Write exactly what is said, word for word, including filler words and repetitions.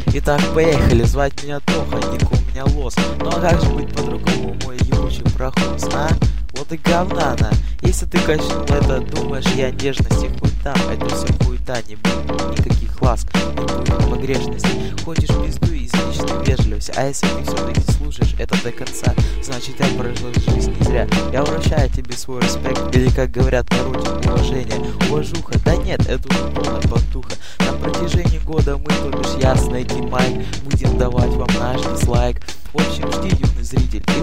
Итак, поехали, звать меня Тоха, ник у меня Лос. Ну а как же быть по-другому, мой ебучий прохвост, а? Вот и говна на. Если ты качнул это, думаешь, я нежности хуй там. Это все хуета, не будет никаких ласк, не будет погрешности. Хочешь пизду из личной вежливости, а если ты все-таки слушаешь это до конца, значит я прожил жизнь не зря. Я вращаю тебе свой респект, или как говорят на родине, уважение, уважуха. Да нет, это уже полная потуха. На протяжении года мы, то бишь я, Снейки Майк, будем давать вам наш дизлайк. В общем, жди, юный зритель,